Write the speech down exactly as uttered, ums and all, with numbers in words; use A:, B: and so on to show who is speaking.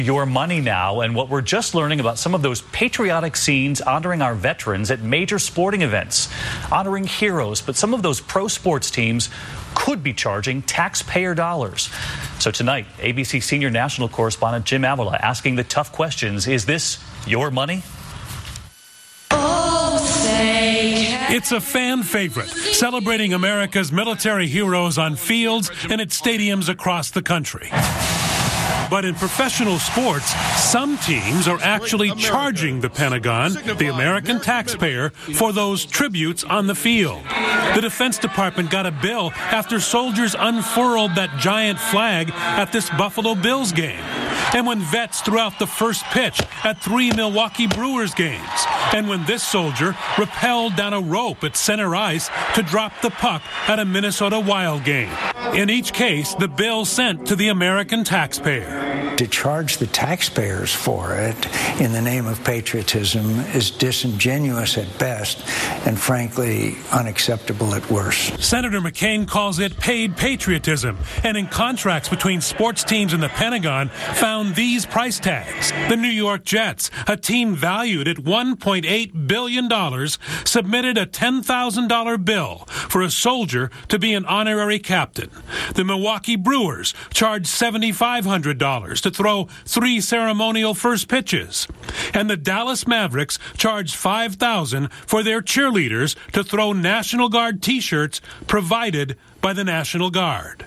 A: Your money now, and what we're just learning about some of those patriotic scenes honoring our veterans at major sporting events, honoring heroes, but some of those pro sports teams could be charging taxpayer dollars. So tonight, A B C senior national correspondent Jim Avila asking the tough questions. Is this your money?
B: It's a fan favorite, celebrating America's military heroes on fields and at stadiums across the country. But in professional sports, some teams are actually charging the Pentagon, the American taxpayer, for those tributes on the field. The Defense Department got a bill after soldiers unfurled that giant flag at this Buffalo Bills game, and when vets threw out the first pitch at three Milwaukee Brewers games, and when this soldier rappelled down a rope at center ice to drop the puck at a Minnesota Wild game. In each case, the bill sent to the American taxpayer.
C: To charge the taxpayers for it in the name of patriotism is disingenuous at best and, frankly, unacceptable at worst.
B: Senator McCain calls it paid patriotism, and in contracts between sports teams and the Pentagon found these price tags. The New York Jets, a team valued at one point eight billion dollars, submitted a ten thousand dollars bill for a soldier to be an honorary captain. The Milwaukee Brewers charged seven thousand five hundred dollars to throw three ceremonial first pitches. And the Dallas Mavericks charged five thousand dollars for their cheerleaders to throw National Guard T-shirts provided by the National Guard.